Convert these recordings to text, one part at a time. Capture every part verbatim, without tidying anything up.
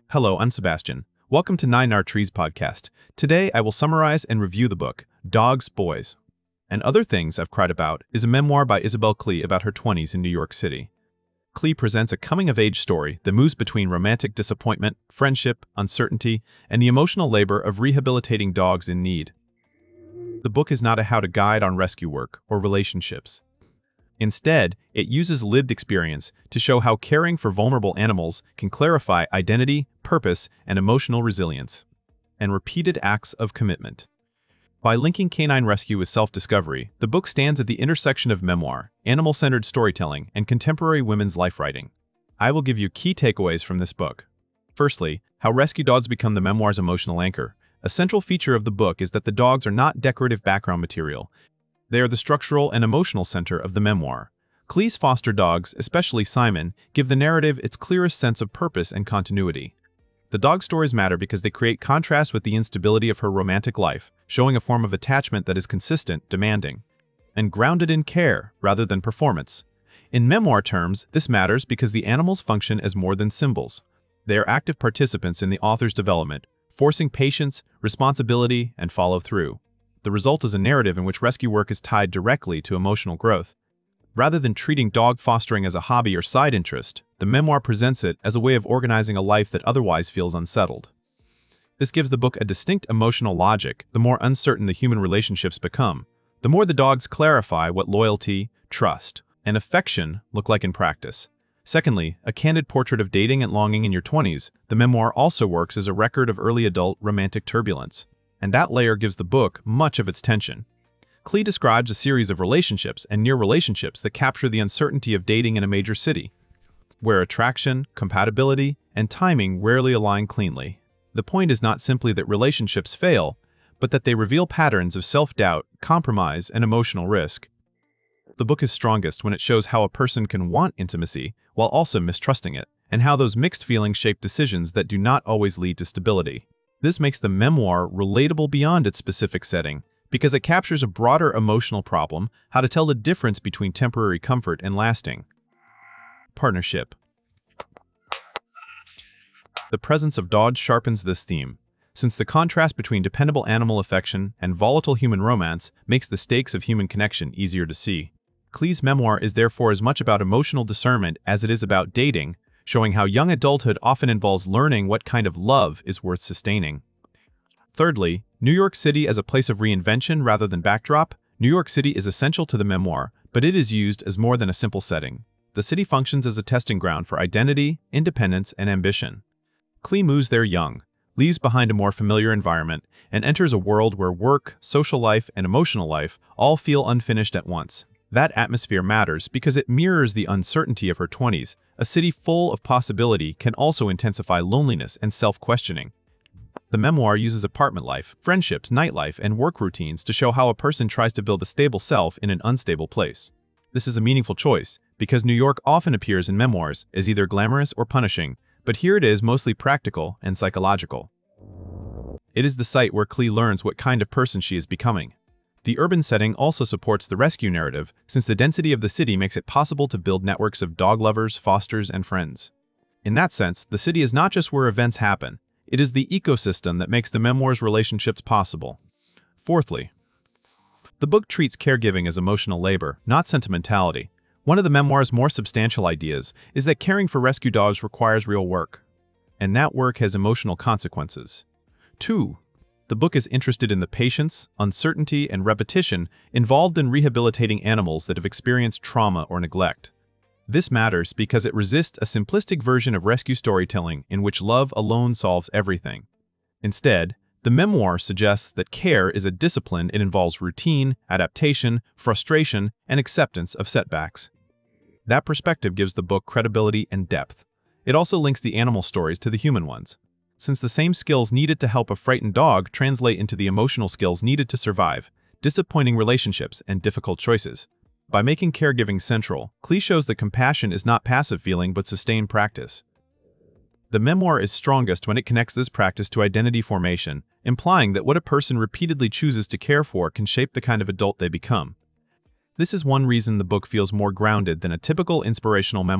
Hello, I'm Sebastian. Welcome to Nine Our Trees podcast. Today, I will summarize and review the book, Dogs, Boys, and Other Things I've Cried About is a memoir by Isabel Klee about her twenties in New York City. Klee presents a coming-of-age story that moves between romantic disappointment, friendship, uncertainty, and the emotional labor of rehabilitating dogs in need. The book is not a how-to guide on rescue work or relationships. Instead, it uses lived experience to show how caring for vulnerable animals can clarify identity, purpose, and emotional resilience, and repeated acts of commitment. By linking canine rescue with self-discovery, the book stands at the intersection of memoir, animal-centered storytelling, and contemporary women's life writing. I will give you key takeaways from this book. Firstly, how rescue dogs become the memoir's emotional anchor. A central feature of the book is that the dogs are not decorative background material. They are the structural and emotional center of the memoir. Klee's foster dogs, especially Simon, give the narrative its clearest sense of purpose and continuity. The dog stories matter because they create contrast with the instability of her romantic life, showing a form of attachment that is consistent, demanding, and grounded in care rather than performance. In memoir terms, this matters because the animals function as more than symbols. They are active participants in the author's development, forcing patience, responsibility, and follow-through. The result is a narrative in which rescue work is tied directly to emotional growth. Rather than treating dog fostering as a hobby or side interest, the memoir presents it as a way of organizing a life that otherwise feels unsettled. This gives the book a distinct emotional logic. The more uncertain the human relationships become, the more the dogs clarify what loyalty, trust, and affection look like in practice. Secondly, a candid portrait of dating and longing in your twenties, the memoir also works as a record of early adult romantic turbulence, and that layer gives the book much of its tension. Klee describes a series of relationships and near relationships that capture the uncertainty of dating in a major city, where attraction, compatibility, and timing rarely align cleanly. The point is not simply that relationships fail, but that they reveal patterns of self-doubt, compromise, and emotional risk. The book is strongest when it shows how a person can want intimacy while also mistrusting it, and how those mixed feelings shape decisions that do not always lead to stability. This makes the memoir relatable beyond its specific setting, because it captures a broader emotional problem: how to tell the difference between temporary comfort and lasting partnership. The presence of dogs sharpens this theme, since the contrast between dependable animal affection and volatile human romance makes the stakes of human connection easier to see. Klee's memoir is therefore as much about emotional discernment as it is about dating, showing how young adulthood often involves learning what kind of love is worth sustaining. Thirdly, New York City as a place of reinvention rather than backdrop. New York City is essential to the memoir, but it is used as more than a simple setting. The city functions as a testing ground for identity, independence, and ambition. Klee moves there young, leaves behind a more familiar environment, and enters a world where work, social life, and emotional life all feel unfinished at once. That atmosphere matters because it mirrors the uncertainty of her twenties. A city full of possibility can also intensify loneliness and self-questioning. The memoir uses apartment life, friendships, nightlife, and work routines to show how a person tries to build a stable self in an unstable place. This is a meaningful choice, because New York often appears in memoirs as either glamorous or punishing, but here it is mostly practical and psychological. It is the site where Klee learns what kind of person she is becoming. The urban setting also supports the rescue narrative, since the density of the city makes it possible to build networks of dog lovers, fosters, and friends. In that sense, the city is not just where events happen, it is the ecosystem that makes the memoir's relationships possible. Fourthly, the book treats caregiving as emotional labor, not sentimentality. One of the memoir's more substantial ideas is that caring for rescue dogs requires real work, and that work has emotional consequences. Two, the book is interested in the patience, uncertainty, and repetition involved in rehabilitating animals that have experienced trauma or neglect. This matters because it resists a simplistic version of rescue storytelling in which love alone solves everything. Instead, the memoir suggests that care is a discipline. It involves routine, adaptation, frustration, and acceptance of setbacks. That perspective gives the book credibility and depth. It also links the animal stories to the human ones, since the same skills needed to help a frightened dog translate into the emotional skills needed to survive disappointing relationships and difficult choices. By making caregiving central, Klee shows that compassion is not passive feeling but sustained practice. The memoir is strongest when it connects this practice to identity formation, implying that what a person repeatedly chooses to care for can shape the kind of adult they become. This is one reason the book feels more grounded than a typical inspirational memoir.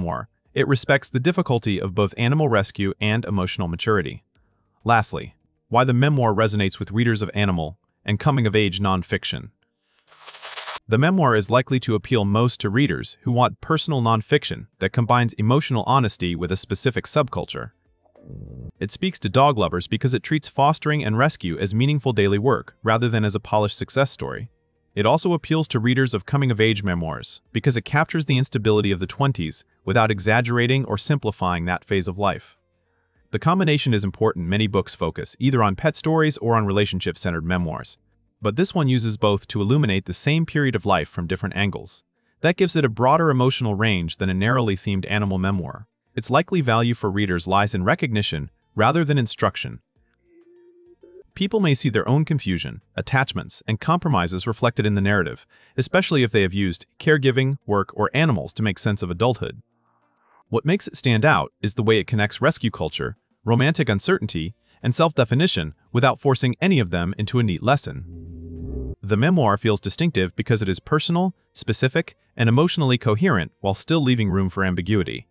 It respects the difficulty of both animal rescue and emotional maturity. Lastly, why the memoir resonates with readers of animal and coming-of-age nonfiction. The memoir is likely to appeal most to readers who want personal nonfiction that combines emotional honesty with a specific subculture. It speaks to dog lovers because it treats fostering and rescue as meaningful daily work rather than as a polished success story. It also appeals to readers of coming-of-age memoirs because it captures the instability of the twenties without exaggerating or simplifying that phase of life. The combination is important. Many books focus either on pet stories or on relationship-centered memoirs, but this one uses both to illuminate the same period of life from different angles. That gives it a broader emotional range than a narrowly themed animal memoir. Its likely value for readers lies in recognition rather than instruction. People may see their own confusion, attachments, and compromises reflected in the narrative, especially if they have used caregiving, work, or animals to make sense of adulthood. What makes it stand out is the way it connects rescue culture, romantic uncertainty, and self-definition without forcing any of them into a neat lesson. The memoir feels distinctive because it is personal, specific, and emotionally coherent while still leaving room for ambiguity.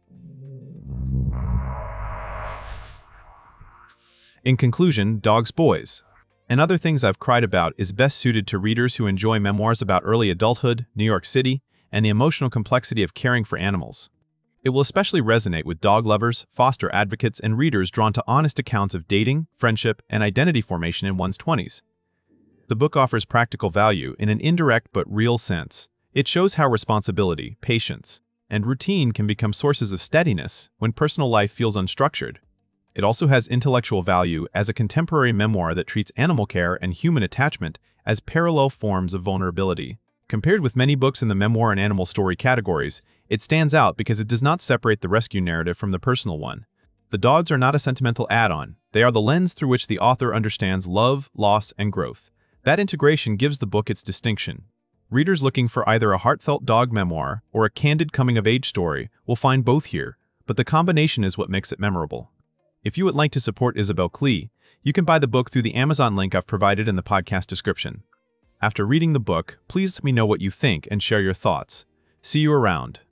In conclusion, Dogs Boys and Other Things I've Cried About is best suited to readers who enjoy memoirs about early adulthood, New York City, and the emotional complexity of caring for animals. It will especially resonate with dog lovers, foster advocates, and readers drawn to honest accounts of dating, friendship, and identity formation in one's twenties. The book offers practical value in an indirect but real sense. It shows how responsibility, patience, and routine can become sources of steadiness when personal life feels unstructured. It also has intellectual value as a contemporary memoir that treats animal care and human attachment as parallel forms of vulnerability. Compared with many books in the memoir and animal story categories, it stands out because it does not separate the rescue narrative from the personal one. The dogs are not a sentimental add-on. They are the lens through which the author understands love, loss, and growth. That integration gives the book its distinction. Readers looking for either a heartfelt dog memoir or a candid coming-of-age story will find both here, but the combination is what makes it memorable. If you would like to support Isabel Klee, you can buy the book through the Amazon link I've provided in the podcast description. After reading the book, please let me know what you think and share your thoughts. See you around.